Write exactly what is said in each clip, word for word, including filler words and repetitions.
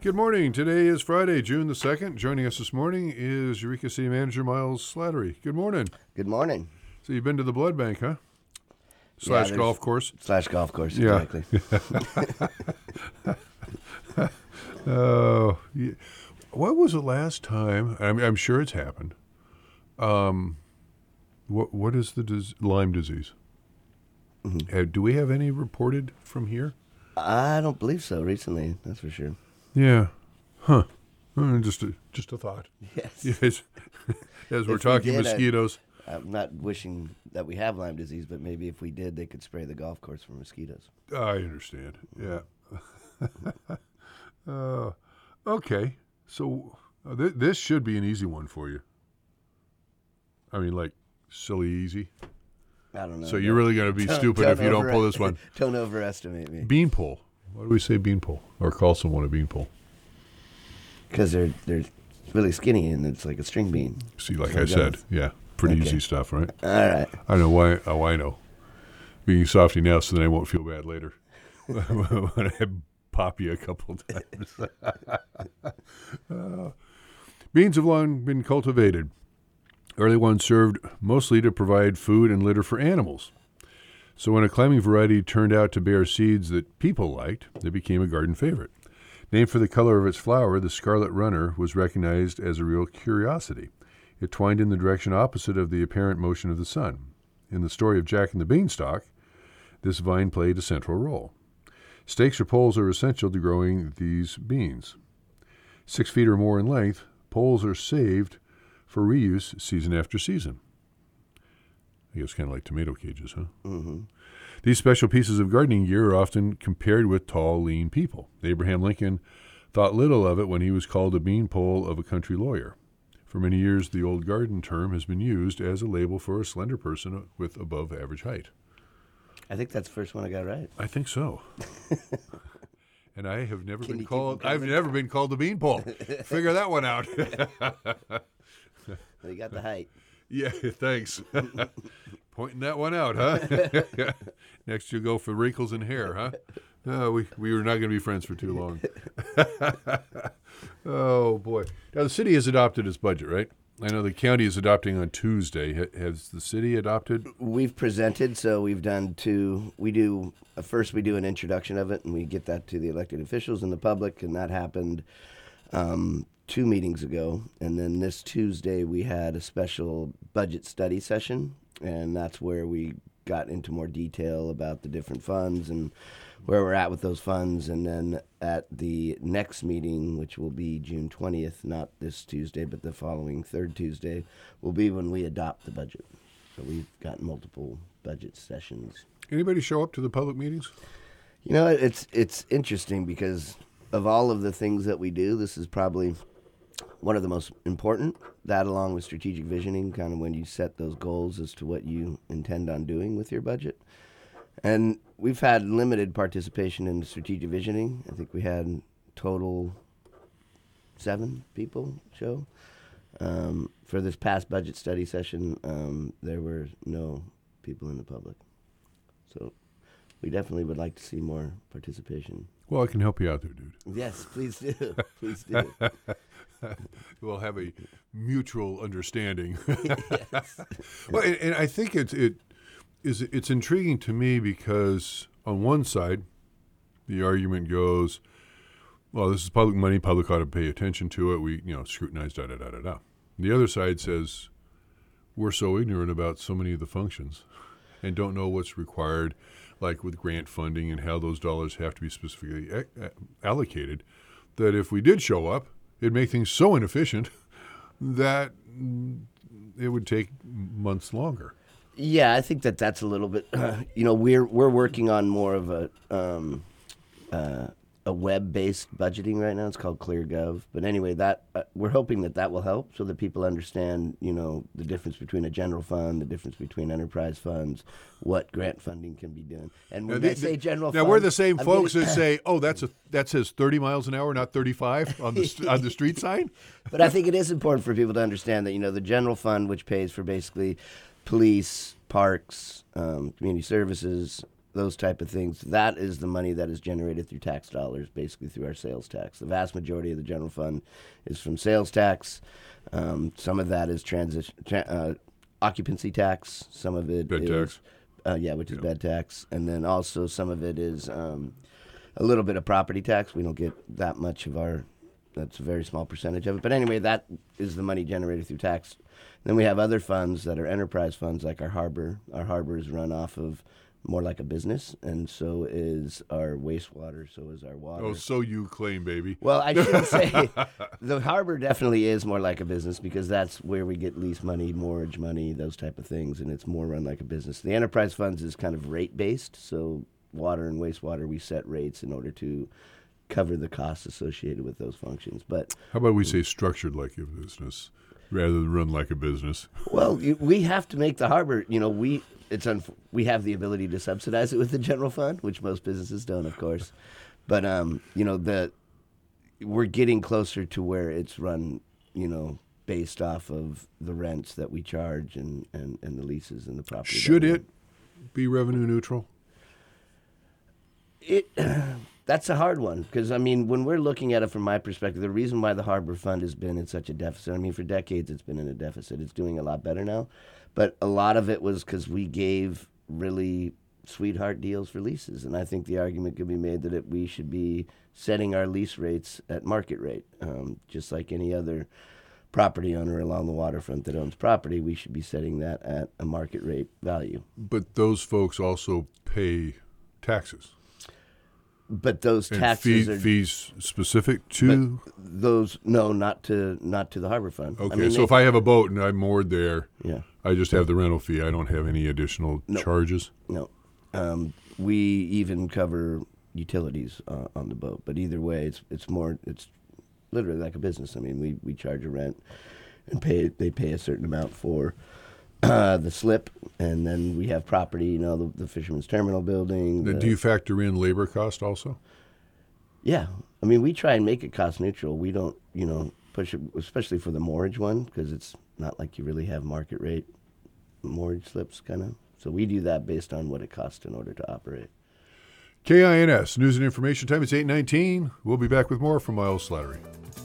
Good morning. Today is Friday, June the second. Joining us this morning is Eureka City Manager Miles Slattery. Good morning. Good morning. So you've been to the blood bank, huh? Slash Yeah, golf course. Slash golf course, Yeah. exactly. Oh, yeah. What was the last time? I'm, I'm sure it's happened. Um, what what is the dis- Lyme disease? Mm-hmm. Uh, do we have any reported from here? I don't believe so recently, that's for sure. Yeah. Huh. Uh, just a just a thought. Yes. Yes. As we're If we talking did, I- mosquitoes. I'm not wishing that we have Lyme disease, but maybe if we did, they could spray the golf course for mosquitoes. I understand. Yeah. uh, okay. So uh, th- this should be an easy one for you. I mean, like silly easy. I don't know. So you're really going to be Don't- stupid don't if you don't over- pull this one. Don't overestimate me. Beanpole. Why do we say beanpole or call someone a beanpole? Because they're, they're really skinny and it's like a string bean. See, like So I it said, goes. yeah, pretty Okay. easy stuff, right? All right. I know why. Oh, I know. Being softy now, so then I won't feel bad later when I pop you a couple times. Uh, beans have long been cultivated. Early ones served mostly to provide food and litter for animals. So when a climbing variety turned out to bear seeds that people liked, it became a garden favorite. Named for the color of its flower, the scarlet runner was recognized as a real curiosity. It twined in the direction opposite of the apparent motion of the sun. In the story of Jack and the Beanstalk, this vine played a central role. Stakes or poles are essential to growing these beans. Six feet or more in length, poles are saved for reuse season after season. I guess kind of like tomato cages, huh? Mm-hmm. These special pieces of gardening gear are often compared with tall, lean people. Abraham Lincoln thought little of it when he was called a beanpole of a country lawyer. For many years, the old garden term has been used as a label for a slender person with above average height. I think that's the first one I got right. I think so. And I have never Can been you keep called. them I've coming? never been called a beanpole. Figure that one out. They got the height. Yeah, thanks. Pointing that one out, huh? Next you'll go for wrinkles in hair, huh? Uh, we we were not going to be friends for too long. Oh boy! Now the city has adopted its budget, right? I know the county is adopting on Tuesday. Ha- has the city adopted? We've presented, so we've done two. We do uh, first we do an introduction of it, and we get that to the elected officials and the public, and that happened um, two meetings ago. And then this Tuesday we had a special budget study session, and that's where we got into more detail about the different funds and where we're at with those funds. And then at the next meeting, which will be June twentieth, not this Tuesday, but the following third Tuesday, will be when we adopt the budget. So we've got multiple budget sessions. Anybody show up to the public meetings? You know, it's it's interesting because of all of the things that we do, this is probably one of the most important. That, along with strategic visioning, kind of when you set those goals as to what you intend on doing with your budget. And we've had limited participation in the strategic visioning. I think we had total seven people show. Um, for this past budget study session, um, there were no people in the public. So we definitely would like to see more participation. Well, I can help you out there, dude. Yes, please do. Please do. We'll have a mutual understanding. Yes. Well, and, and I think it's it is it's intriguing to me because on one side, the argument goes, well, this is public money. Public ought to pay attention to it. We, you know, scrutinize, da da da da da. The other side says we're so ignorant about so many of the functions and don't know what's required, like with grant funding and how those dollars have to be specifically a- a- allocated, that if we did show up, it'd make things so inefficient that mm, it would take months longer. Yeah, I think that that's a little bit. You know, we're we're working on more of a um, uh, a web-based budgeting right now. It's called ClearGov. But anyway, that uh, we're hoping that that will help so that people understand, you know, the difference between a general fund, the difference between enterprise funds, what grant funding can be doing. And when Now, I the- say general, Now fund, we're the same I'm folks getting- that say, "Oh, that's a that says thirty miles an hour, not thirty-five on the st- on the street sign." But I think it is important for people to understand that, you know, the general fund, which pays for basically police, parks, um, community services, those type of things. That is the money that is generated through tax dollars, basically through our sales tax. The vast majority of the general fund is from sales tax. Um, some of that is transition tra- uh, occupancy tax. Some of it Bed is tax. Uh, yeah, which is Yeah. bed tax, and then also some of it is um, a little bit of property tax. We don't get that much of our. That's a very small percentage of it. But anyway, that is the money generated through tax. Then we have other funds that are enterprise funds, like our harbor. Our harbor is run off of more like a business, and so is our wastewater, so is our water. Oh, so you claim, baby. Well, I shouldn't say the harbor definitely is more like a business because that's where we get lease money, mortgage money, those type of things, and it's more run like a business. The enterprise funds is kind of rate based, so water and wastewater we set rates in order to cover the costs associated with those functions. But How about we say structured like a business rather than run like a business? well, you, we have to make the harbor. You know, we it's unf- we have the ability to subsidize it with the general fund, which most businesses don't, of course. But um, you know, the we're getting closer to where it's run. You know, based off of the rents that we charge and, and, and the leases and the property. Should that we- it be revenue neutral? It that's a hard one because I mean, when we're looking at it from my perspective, the reason why the harbor fund has been in such a deficit. I mean, for decades it's been in a deficit. It's doing a lot better now, but a lot of it was because we gave really sweetheart deals for leases, and I think the argument could be made that it, we should be setting our lease rates at market rate, um, just like any other property owner along the waterfront that owns property. We should be setting that at a market rate value. But those folks also pay taxes. But those And taxes fee- are fees specific to. those no, not to not to the harbor fund. Okay, I mean, so they- if I have a boat and I'm moored there, yeah, I just have the rental fee. I don't have any additional No. charges. no, um, we even cover utilities uh, on the boat. But either way, it's it's more it's literally like a business. I mean, we, we charge a rent and pay they pay a certain amount for uh, the slip, and then we have property. You know, the, the Fisherman's Terminal building. Then the- do you factor in labor cost also? Yeah, I mean, we try and make it cost neutral. We don't, you know, push it, especially for the mortgage one, because it's not like you really have market rate mortgage slips, kind of. So we do that based on what it costs in order to operate. K I N S, News and Information Time. It's eight nineteen. We'll be back with more from Miles Slattery.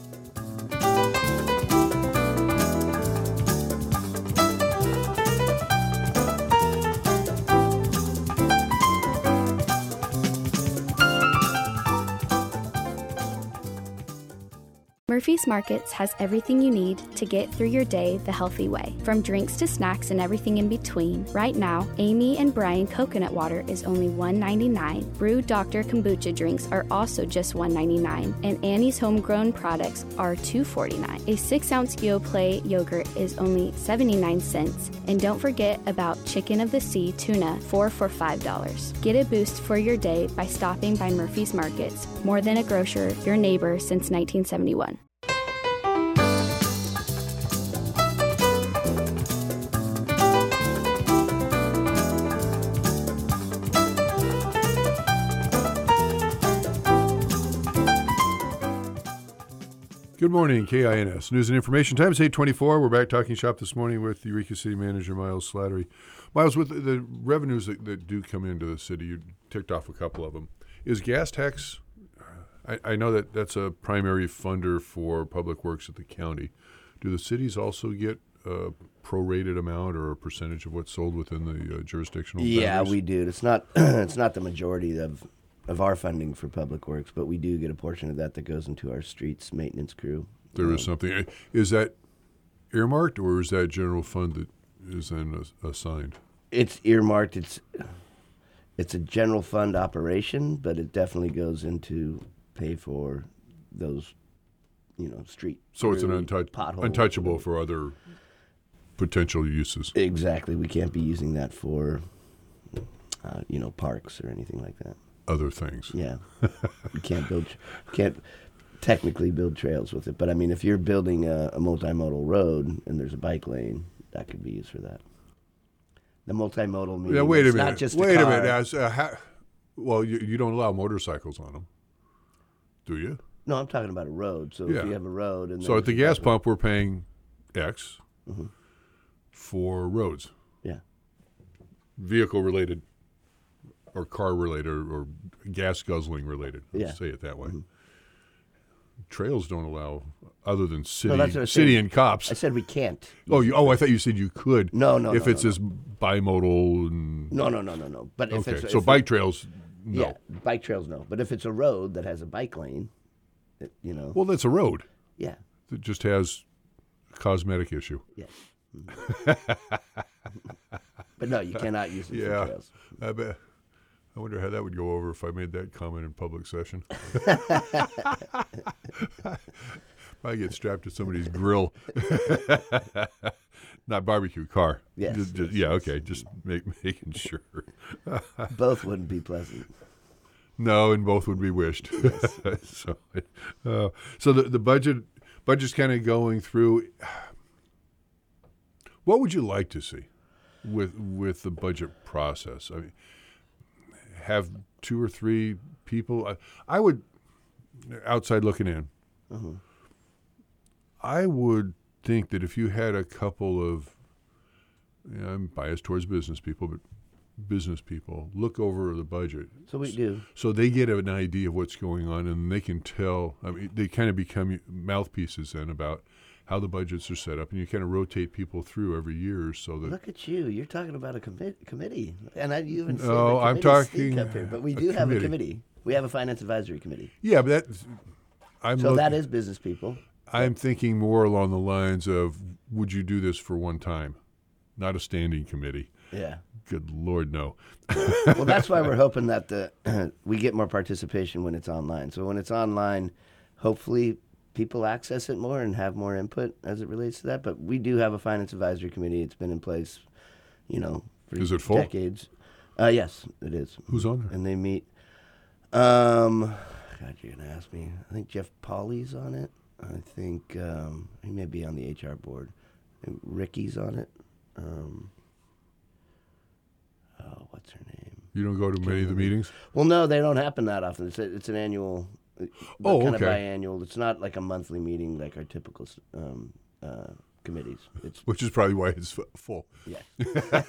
Murphy's Markets has everything you need to get through your day the healthy way. From drinks to snacks and everything in between, right now, Amy and Brian coconut water is only one ninety-nine. Brew Doctor kombucha drinks are also just one ninety-nine, and Annie's homegrown products are two forty-nine. A six-ounce Yoplait yogurt is only seventy-nine cents, and don't forget about Chicken of the Sea tuna, four for five dollars. Get a boost for your day by stopping by Murphy's Markets. More than a grocer, your neighbor since nineteen seventy-one. Good morning, K I N S, News and Information Time. It's eight twenty-four. We're back talking shop this morning with Eureka City Manager Miles Slattery. Miles, with the, the revenues that, that do come into the city, you ticked off a couple of them. Is gas tax, I, I know that that's a primary funder for public works at the county. Do the cities also get a prorated amount or a percentage of what's sold within the uh, jurisdictional Yeah, boundaries? we do. It's not it's not the majority of of our funding for public works, but we do get a portion of that that goes into our streets maintenance crew. There is something. Is that earmarked or is that general fund that is then as- assigned? It's earmarked. It's it's a general fund operation, but it definitely goes into pay for those, you know, street. So it's an crew, untouch- pothole, untouchable whatever. for other potential uses. Exactly. We can't be using that for, uh, you know, parks or anything like that. Other things. Yeah, you can't build, can't technically build trails with it. But I mean, if you're building a, a multimodal road and there's a bike lane, that could be used for that. The multimodal means Yeah, wait a it's minute. not just wait a, a, car. minute. As, uh, ha- well, you, you don't allow motorcycles on them, do you? No, I'm talking about a road. So Yeah. if you have a road and So there's at the a gas bike pump, we're paying X Mm-hmm. for roads, lane- vehicle-related or car related or, or gas guzzling related. Let's Yeah. say it that way. Mm-hmm. Trails don't allow, other than city, that's what I was city saying. and cops. I said we can't. oh, you, oh, I thought you said you could. No, no, If no, it's no, this bimodal and No, no, no, no, no. But if okay, it's so if bike it- trails, no. yeah, bike trails, no. But if it's a road that has a bike lane, it, you know, Well, that's a road. yeah, It just has a cosmetic issue. yeah. Mhm. But no, you cannot use them Yeah. for trails. I bet. I wonder how that would go over if I made that comment in public session. Probably get strapped to somebody's grill. Not barbecue, car. Yes, Just- just- yes, yeah, yes. okay. Just make, making sure. Both wouldn't be pleasant. No, and both would be wished. so, uh, so the the budget budget's kind of going through. What would you like to see with with the budget process? I mean, have two or three people. I, I would, outside looking in, Uh-huh. I would think that if you had a couple of, you know, I'm biased towards business people, but business people look over the budget. So we do. So they get an idea of what's going on, and they can tell. I mean, they kind of become mouthpieces then about how the budgets are set up, and you kind of rotate people through every year so that. Look at you. You're talking about a commi- committee. And I you even said No, the I'm committees talking stink up here, but we a do have committee. a committee. We have a finance advisory committee. Yeah, but that. I'm So look- that is business people. I'm thinking more along the lines of, would you do this for one time, not a standing committee? Yeah. Good Lord, no. Well, that's why we're hoping that the we get more participation when it's online. So when it's online, hopefully people access it more and have more input as it relates to that. But we do have a finance advisory committee. It's been in place, you know, for Is it full? decades. Uh, yes, it is. Who's on there? And they meet. Um, God, you're gonna ask me. I think Jeff Pauly's on it. I think um, he may be on the H R board. And Ricky's on it. Um, oh, what's her name? You don't go to many of the meetings? Well, no, they don't happen that often. It's a, it's an annual. Oh, kind okay. of biannual. It's not like a monthly meeting like our typical um, uh, committees. It's Which is probably why it's f- full. yeah.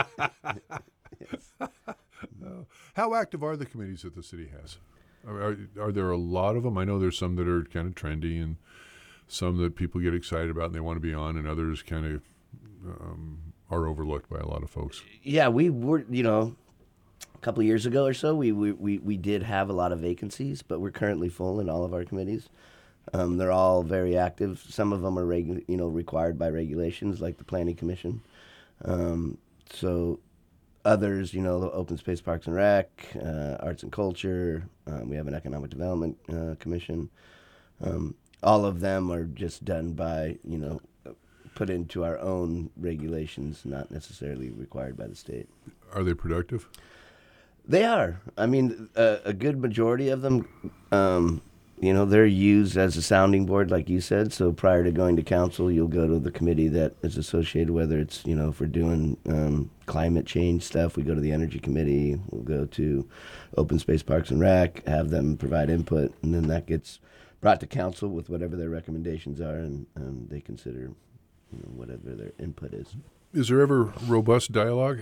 How active are the committees that the city has? Are, are, are there a lot of them? I know there's some that are kind of trendy and some that people get excited about and they want to be on, and others kind of um, are overlooked by a lot of folks. Yeah, we were, you know, a couple of years ago or so, we, we, we, we did have a lot of vacancies, but we're currently full in all of our committees. Um, they're all very active. Some of them are, regu- you know, required by regulations, like the Planning Commission. Um, so others, you know, the Open Space, Parks and Rec, uh, Arts and Culture. Um, we have an Economic Development uh, Commission. Um, all of them are just done by, you know, put into our own regulations, not necessarily required by the state. Are they productive? They are. I mean, a, a good majority of them, um, you know, they're used as a sounding board, like you said. So prior to going to council, you'll go to the committee that is associated, whether it's, you know, if we're doing um, climate change stuff, we go to the Energy Committee. We'll go to Open Space, Parks and Rec, have them provide input, and then that gets brought to council with whatever their recommendations are, and um, they consider, you know, whatever their input is. Is there ever robust dialogue?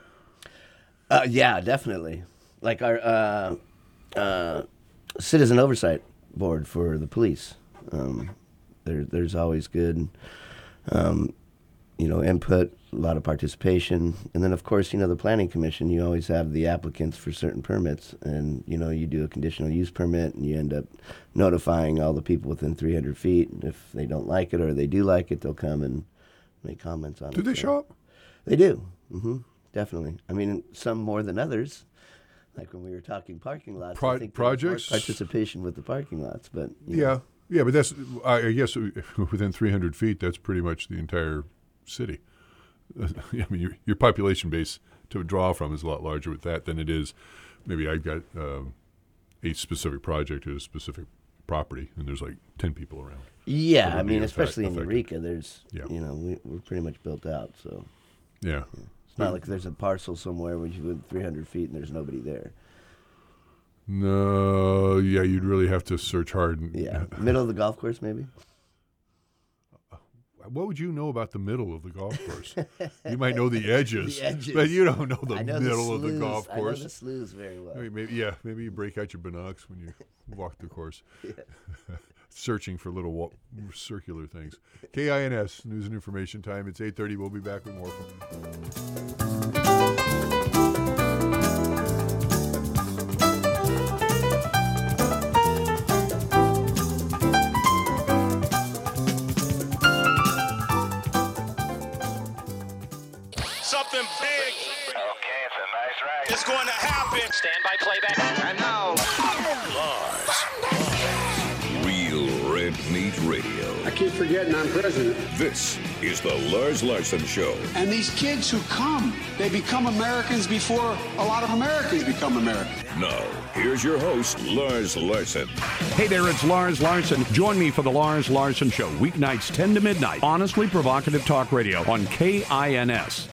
Uh, yeah, definitely. Like our uh, uh, citizen oversight board for the police. Um, there, there's always good, um, you know, input, a lot of participation, and then of course, you know, the planning commission. You always have the applicants for certain permits, and you know, you do a conditional use permit, and you end up notifying all the people within three hundred feet. And if they don't like it or they do like it, they'll come and make comments on it. Do they So- show up? They do. hmm Definitely. I mean, some more than others. Like when we were talking parking lots, Pro- I think there was more projects? participation with the parking lots, but you Yeah. know. Yeah, but that's, I I guess within three hundred feet, that's pretty much the entire city. I mean, your, your population base to draw from is a lot larger with that than it is. Maybe I've got um, a specific project at a specific property, and there's like ten people around. Yeah, That I would be mean, effect- especially in affected. Eureka, there's, Yeah. you know, we, we're pretty much built out, so Yeah. it's not like there's a parcel somewhere where you live three hundred feet and there's nobody there. No, yeah, you'd really have to search hard. And, Yeah, middle of the golf course, maybe. what would you know about the middle of the golf course? You might know the edges, the edges. but you don't know the I know middle the of the sloughs. golf course. I know the sloughs very well. Maybe, maybe, yeah, maybe you break out your binocs when you walk the course, Yeah. searching for little wa- circular things. K I N S, News and Information Time. It's eight thirty. We'll be back with more. Something big. Okay, it's a nice ride. It's going to happen. Stand by playback. And now, Real Red Meat Radio. I keep forgetting I'm president. This is the Lars Larson Show. And these kids who come, they become Americans before a lot of Americans become Americans. Now, here's your host, Lars Larson. Hey there, it's Lars Larson. Join me for the Lars Larson Show, weeknights ten to midnight. Honestly provocative talk radio on K I N S.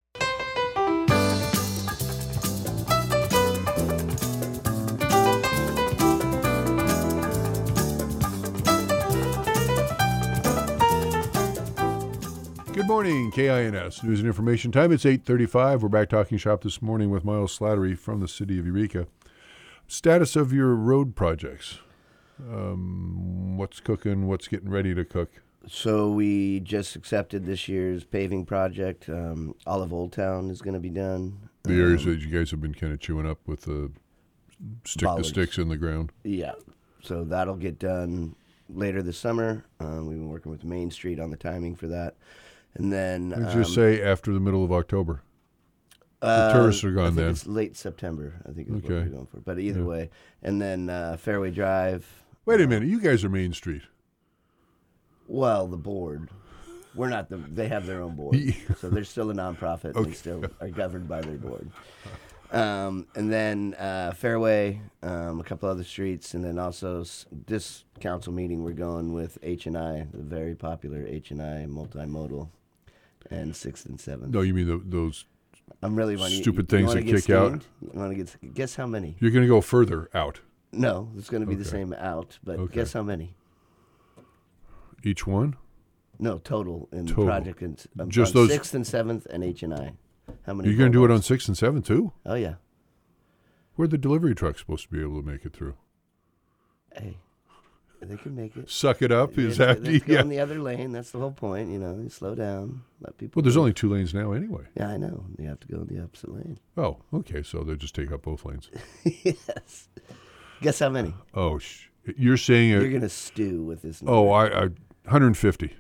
Good morning, K I N S, News and Information Time. It's eight thirty-five. We're back talking shop this morning with Miles Slattery from the city of Eureka. Status of your road projects. Um, what's cooking? What's getting ready to cook? So we just accepted this year's paving project. Um, all of Old Town is going to be done. The areas Um, that you guys have been kind of chewing up with the stick Bollards. the sticks in the ground. Yeah. So that'll get done later this summer. Um, we've been working with Main Street on the timing for that. And then Let's um, just say after the middle of October. uh, tourists are gone I think then. It's late September, I think is what Okay. we're going for. But either Yeah. way. And then uh, Fairway Drive. Wait a minute. You guys are Main Street. Well, the board. We're not the. They have their own board, so they're still a nonprofit. And Okay. they still are governed by their board. Um, and then uh, Fairway, um, a couple other streets, and then also s- this council meeting we're going with H and I, the very popular H and I multimodal, and Sixth and Seventh. No, you mean the, those. I'm really wanting stupid you, you things wanna that get kick out? steamed? You want to get guess how many? You're going to go further out. No, it's going to be the Okay. same out, but Okay. guess how many? Each one? No, total in Total. the project. And, um, Just on those- Sixth and Seventh and H and I. How many? You're going to do it on boulders? six and seven too? Oh yeah. Where'd the delivery truck supposed to be able to make it through? Hey, they can make it. Suck it up? Is Let's- that let's go yeah? in the other lane. That's the whole point. You know, you slow down, let people. Well, there's go. only two lanes now anyway. Yeah, I know. You have to go in the opposite lane. Oh, okay. So they'll just take up both lanes. Yes. Guess how many? Oh, sh- you're saying You're it? gonna stew with this. Oh, number. I, I one hundred fifty.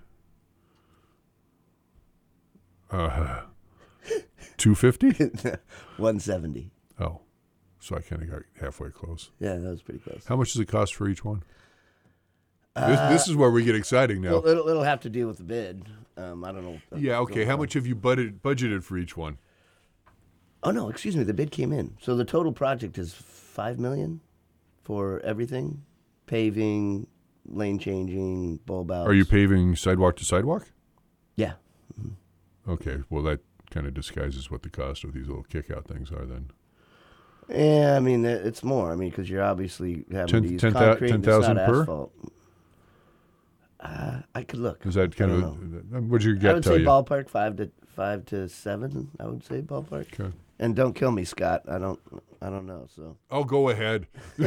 Uh, two fifty? one seventy. Oh, so I kind of got halfway close. Yeah, that was pretty close. How much does it cost for each one? this, this is where we get exciting now. Well, it'll, it'll have to deal with the bid. Um, I don't know. what's yeah, okay. going How on. much have you budgeted budgeted for each one? Oh no, excuse me. The bid came in. So the total project is five million for everything, paving, lane changing, bulb outs. Are you paving sidewalk to sidewalk? Yeah. Okay, well, that kind of disguises what the cost of these little kick-out things are then. Yeah, I mean it- it's more. I mean because you're obviously having Ten- to use ten thou- concrete. ten and it's thousand not per? asphalt. Uh, I could look. Is that kind I of, don't know. a, what'd your I gut would tell say you? ballpark five to five to seven. I would say ballpark. Okay. And don't kill me, Scott. I don't. I don't know. So Oh, go ahead.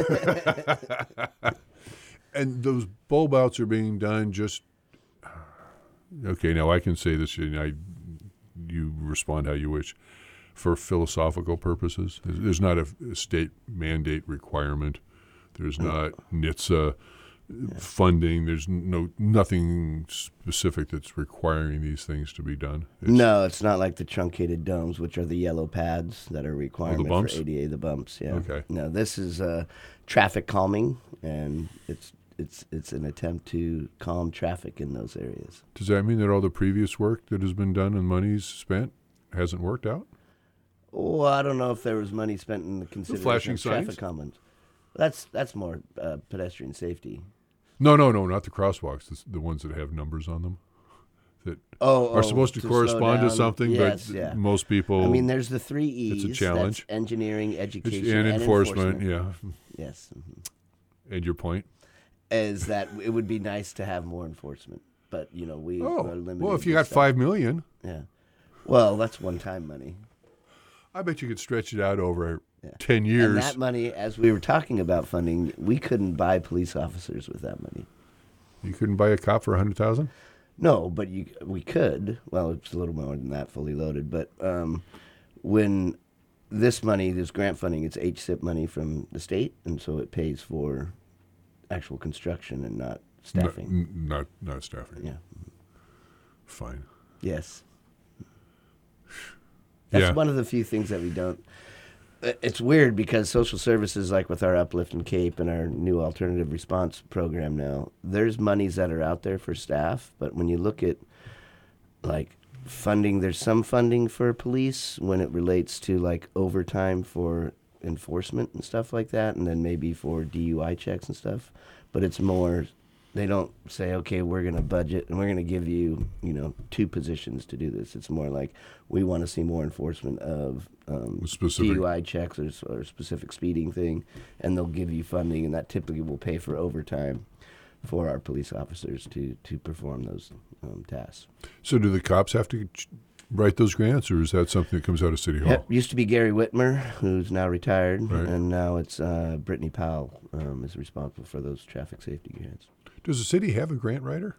And those bulb outs are being done just, okay, now I can say this, and I, you respond how you wish, for philosophical purposes. There's there's not a, a state mandate requirement. There's not N H T S A funding. There's no nothing specific that's requiring these things to be done. It's, no, it's not like the truncated domes, which are the yellow pads that are requirement bumps? for A D A. The bumps. Yeah. Okay. No, this is uh, traffic calming, and it's it's it's an attempt to calm traffic in those areas. Does that mean that all the previous work that has been done and money's spent hasn't worked out? Well, I don't know if there was money spent in the consideration flashing of traffic signs? calming. That's that's more uh, pedestrian safety. No, no, no, not the crosswalks. The, the ones that have numbers on them that Oh, are oh, supposed to, slow correspond to down. something, Yes, but yeah. most people. I mean, there's the three E's. It's a challenge. That's engineering, it's- education, and and enforcement, enforcement. yeah. Yes. mhm. And your point? Is that it would be nice to have more enforcement. but you know we Oh, are limited. well, if you to got stuff. five million, yeah. Well, that's one-time money. I bet you could stretch it out over Yeah. ten years. And that money, as we were talking about funding, we couldn't buy police officers with that money. You couldn't buy a cop for a hundred thousand. No, but you we could. Well, it's a little more than that, fully loaded. But um, when this money, this grant funding, it's H S I P money from the state, and so it pays for actual construction and not staffing. N- not not staffing. Yeah. Fine. Yes. That's Yeah. one of the few things that we don't. It's weird because social services, like with our Uplift and CAPE and our new alternative response program now, there's monies that are out there for staff, but when you look at like funding, there's some funding for police when it relates to like overtime for enforcement and stuff like that, and then maybe for D U I checks and stuff. But it's more, they don't say, okay, we're going to budget and we're going to give you, you know, two positions to do this. It's more like we want to see more enforcement of um, Specific- D U I checks or, or specific speeding thing, and they'll give you funding, and that typically will pay for overtime for our police officers to, to perform those um, tasks. So do the cops have to ch- write those grants, or is that something that comes out of City Hall? Yep. Used to be Gary Whitmer, who's now retired, Right. and now it's uh, Brittany Powell um, is responsible for those traffic safety grants. Does the city have a grant writer?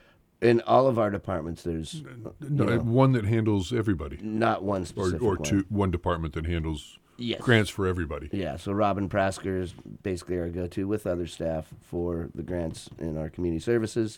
In all of our departments, there's No, know, one that handles everybody, not one or specific or one. two one department that handles Yes. grants for everybody. Yeah, so Robin Prasker is basically our go-to with other staff for the grants in our community services.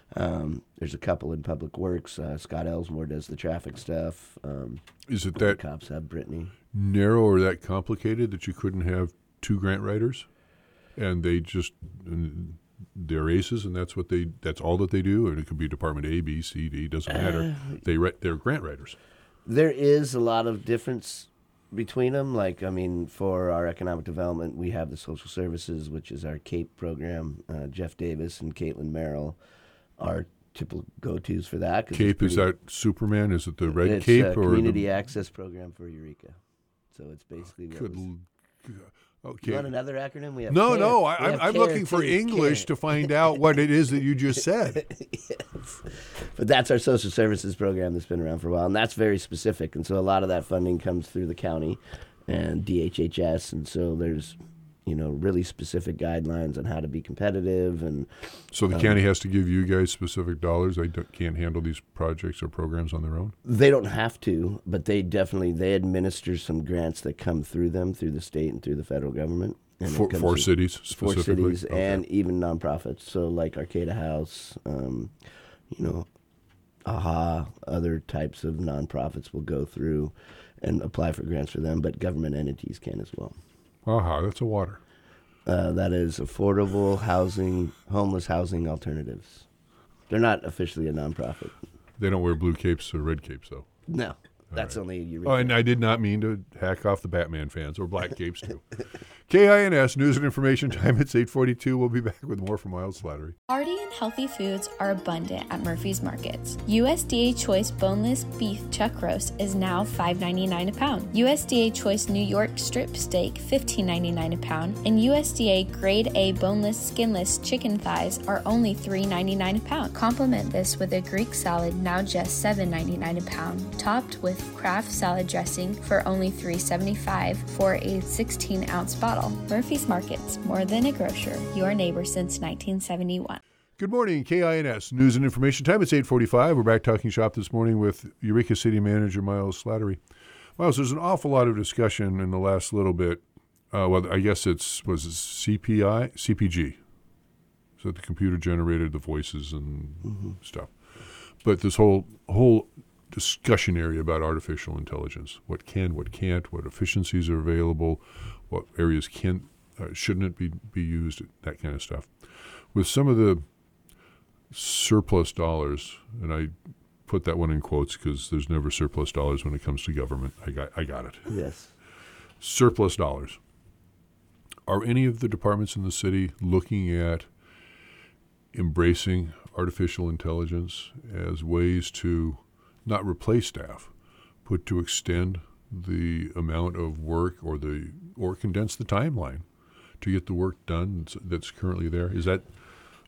Um, there's a couple in public works. Uh, Scott Ellsmore does the traffic stuff. Um, Is it the that cops have Brittany. narrow or that complicated that you couldn't have two grant writers, and they just and they're aces, and that's what they that's all that they do, and it could be Department A, B, C, D, doesn't matter. Uh, they write they're grant writers. There is a lot of difference between them. Like, I mean, for our economic development, we have the social services, which is our CAPE program. Uh, Jeff Davis and Caitlin Merrill are typical go-tos for that. 'cause it's Cape is pretty- that Superman? Is it the red it's cape a or community the access program for Eureka? So it's basically what Good was- l- You okay. want another acronym? We have No, CARE. no, We I, I'm, have I'm CARE looking for too. English CARE. to find out what it is that you just said. Yes. But that's our social services program that's been around for a while, and that's very specific. And so a lot of that funding comes through the county and D H H S, and so there's, you know, really specific guidelines on how to be competitive. And So the um, county has to give you guys specific dollars. They don't, can't handle these projects or programs on their own. they don't have to, but they definitely they administer some grants that come through them through the state and through the federal government. And it For, comes for through- cities for specifically? cities Okay. and even nonprofits. So like Arcata House, um, you know, AHA, other types of nonprofits will go through and apply for grants for them, but government entities can as well. Aha, that's a water. Uh, that is affordable housing, homeless housing alternatives. They're not officially a nonprofit. They don't wear blue capes or red capes, though. No, that's right. only you. Oh, and I did not mean to hack off the Batman fans or black capes, too. K I N S, News and Information Time. It's eight forty-two. We'll be back with more from Miles Slattery. Hearty and healthy foods are abundant at Murphy's Markets. U S D A Choice Boneless Beef Chuck Roast is now five ninety-nine a pound. U S D A Choice New York Strip Steak fifteen ninety-nine a pound, and U S D A Grade A Boneless Skinless Chicken Thighs are only three ninety-nine a pound. Complement this with a Greek salad now just seven ninety-nine a pound, topped with Kraft salad dressing for only three seventy-five for a sixteen ounce bottle. Murphy's Markets, more than a grocer, your neighbor since nineteen seventy-one. Good morning, K I N S, News and Information Time. It's eight forty-five. We're back talking shop this morning with Eureka City Manager Miles Slattery. Miles, there's an awful lot of discussion in the last little bit. Uh, well, I guess it's, was it C P I? C P G. So the computer generated the voices and mm-hmm. stuff. But this whole whole discussion area about artificial intelligence, what can, what can't, what efficiencies are available, what areas can, uh, shouldn't it be, be used, that kind of stuff. With some of the surplus dollars, and I put that one in quotes because there's never surplus dollars when it comes to government. I got, I got it. Yes. Surplus dollars. Are any of the departments in the city looking at embracing artificial intelligence as ways to not replace staff, but to extend the amount of work or the or condense the timeline to get the work done that's currently there? Is that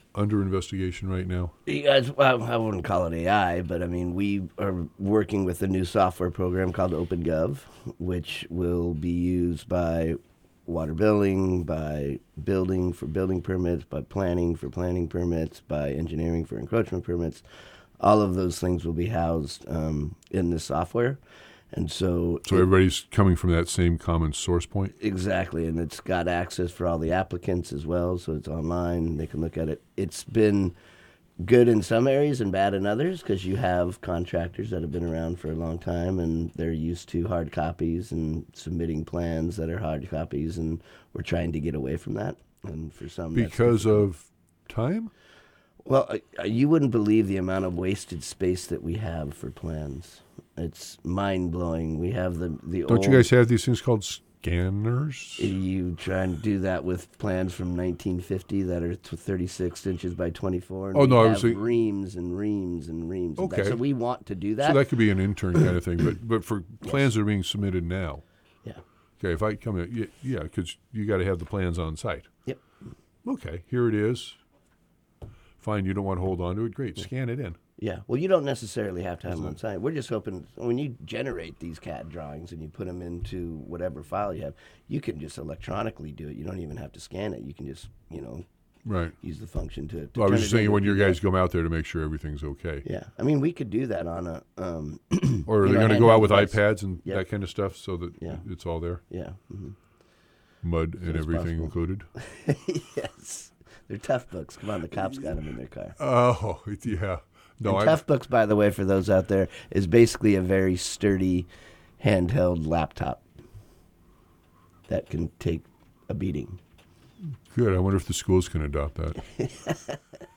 under investigation right now? You guys, well, I wouldn't call it A I, but I mean, we are working with a new software program called OpenGov, which will be used by water billing, by building for building permits, by planning for planning permits, by engineering for encroachment permits. All of those things will be housed um, in this software. And so, So it- everybody's coming from that same common source point? Exactly, and it's got access for all the applicants as well, so it's online. They can look at it. It's been good in some areas and bad in others because you have contractors that have been around for a long time and they're used to hard copies and submitting plans that are hard copies, and we're trying to get away from that. And for some, that's Because difficult. of time? Well, uh, you wouldn't believe the amount of wasted space that we have for plans. It's mind blowing. We have the the Don't old, you guys have these things called scanners? You try and do that with plans from nineteen fifty that are t- thirty-six inches by twenty-four. And Oh, we no, I have was thinking- reams and reams and reams. of that. Okay. So we want to do that. So that could be an intern kind of thing, but but for plans that are being submitted now. Yeah. Okay, if I come in, yeah, yeah, because you got to have the plans on site. Yep. Okay, here it is. Fine, you don't want to hold on to it. Great, scan it in. Yeah. Well, you don't necessarily have to have them on site. We're just hoping when you generate these C A D drawings and you put them into whatever file you have, you can just electronically do it. You don't even have to scan it. You can just, you know, Right. use the function to. to Well, I was turn just it thinking into when a your P D F. guys come out there to make sure everything's okay. Yeah. I mean, we could do that on a. Um, Or are you they know, going to go out handheld with device. iPads and Yep. that kind of stuff so that Yeah. it's all there? Yeah. hmm Mud and as everything possible. included? Yes. They're tough books. Come on, the cops got them in their car. Oh, yeah. No, and I, Tough Books, by the way, for those out there, is basically a very sturdy handheld laptop that can take a beating. good. I wonder if the schools can adopt that.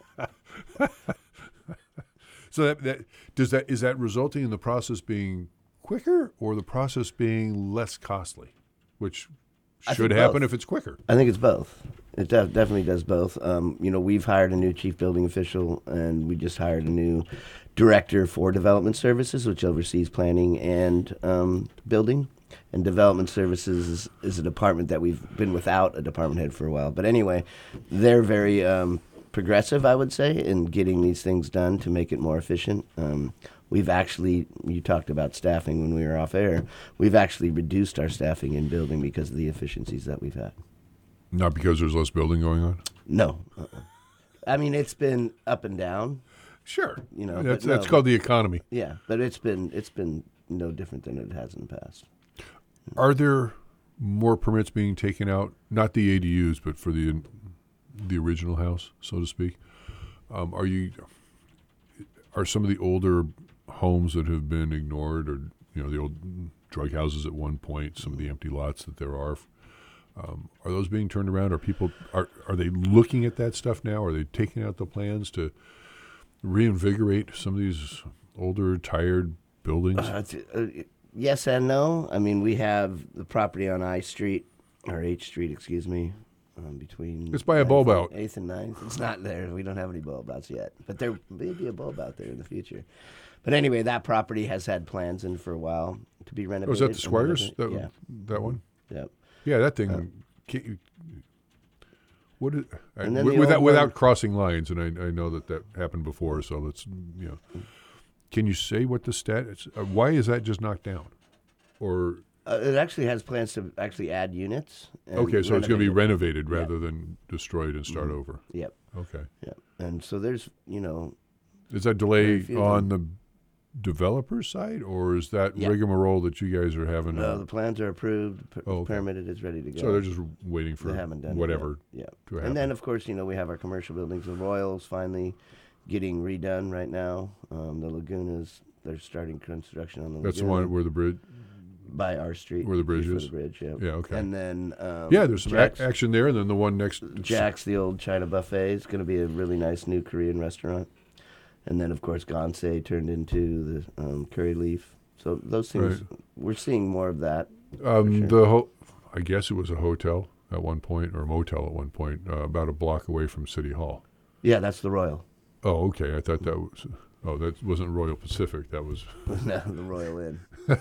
So that, that does that is that resulting in the process being quicker or the process being less costly, which I should think happen both. if it's quicker. I think it's both. It def- definitely does both. Um, you know, we've hired a new chief building official, and we just hired a new director for development services, which oversees planning and um, building. And development services is, is a department that we've been without a department head for a while. But anyway, they're very um, progressive, I would say, in getting these things done to make it more efficient. Um, we've actually, you talked about staffing when we were off air, we've actually reduced our staffing in building because of the efficiencies that we've had. Not because there's less building going on. No. Uh-uh. I mean, it's been up and down. Sure, You know, that's but no, that's called the economy. Yeah, but it's been it's been no different than it has in the past. Are there more permits being taken out? Not the A D Us, but for the the original house, so to speak. Um, are you are some of the older homes that have been ignored, or you know, the old drug houses at one point, some of the empty lots that there are? Um, are those being turned around? Are people are are they looking at that stuff now? Are they taking out the plans to reinvigorate some of these older, tired buildings? Uh, it's, uh, yes and no. I mean, we have the property on I Street, or H Street, excuse me, um, between... It's by a ninth bulb and- out. eighth and ninth. It's not there. We don't have any bulb outs yet. But there may be a bulb out there in the future. But anyway, that property has had plans in for a while to be renovated. Was that the and Squires? That, Yeah. that one? Yep. Yeah, that thing. can't you, what is, I, And then wi- the without old without one- crossing lines, and I, I know that that happened before. So let's you know, can you say what the stat? Uh, why is that just knocked down? Or Uh, it actually has plans to actually add units. and okay, so it's going to be renovate it. renovated rather than destroyed and start Mhm. over. Yep. Okay. Yep. And so there's, you know, Is that delay Very few of on the developer side, or is that Yeah. rigmarole that you guys are having? no, to- the plans are approved, per- Oh, okay. permitted, it's ready to go. so they're just waiting for They haven't done it whatever yet. Yeah. to happen. And then, of course, you know, we have our commercial buildings. The Royals finally getting redone right now. Um, the Lagunas, they're starting construction on the That's the Laguna one where the bridge. by our street. where the bridge before is? The bridge, yeah. Yeah, okay. And then, um, Yeah, there's some ac- Jack's, action there, and then the one next. Jack's, the old China buffet, is going to be a really nice new Korean restaurant. And then, of course, Gansei turned into the um, curry leaf. So those things, Right. we're seeing more of that. Um, sure. The ho- I guess it was a hotel at one point, or a motel at one point, uh, about a block away from City Hall. Yeah, that's the Royal. Oh, okay. I thought that was. Oh, that wasn't Royal Pacific. That was. No, the Royal Inn.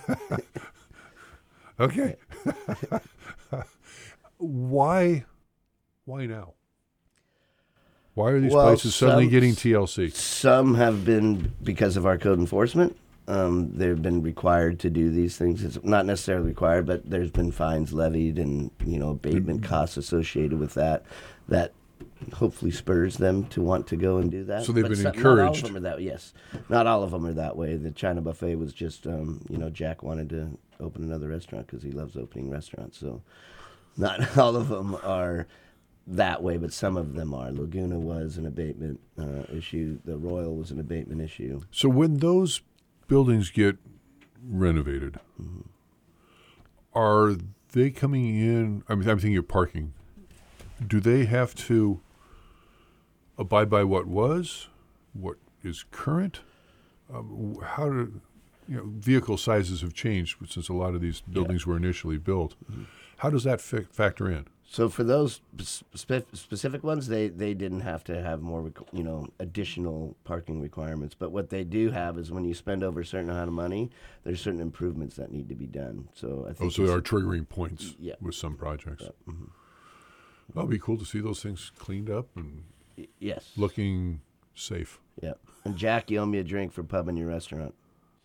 Okay. Why? Why now? Why are these Well, places suddenly some- getting T L C? Some have been because of our code enforcement. Um, they've been required to do these things. It's not necessarily required, but there's been fines levied and, you know, abatement Mm-hmm. costs associated with that. That hopefully spurs them to want to go and do that. So they've But been some- Not all encouraged. of them are that. Yes, not all of them are that way. The China Buffet was just, um, you know, Jack wanted to open another restaurant because he loves opening restaurants. So not all of them are that way, but some of them are. Laguna was an abatement uh, issue. The Royal was an abatement issue. So when those buildings get renovated, Mm-hmm. are they coming in? I mean, I'm thinking of parking. Do they have to abide by what was, what is current? Um, how do you know vehicle sizes have changed since a lot of these buildings were initially built? Mm-hmm. How does that fi- factor in? So for those spe- specific ones, they, they didn't have to have more, requ- you know, additional parking requirements. But what they do have is when you spend over a certain amount of money, there's certain improvements that need to be done. So I think Oh, so it's- there are triggering points Yeah. with some projects. mhm. Well, it'd be cool to see those things cleaned up and Y- yes, looking safe. yeah. And Jack, you owe me a drink for pubbing your restaurant.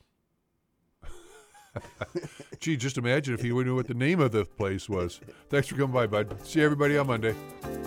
Gee, just imagine if he knew what the name of the place was. Thanks for coming by, bud. See everybody on Monday.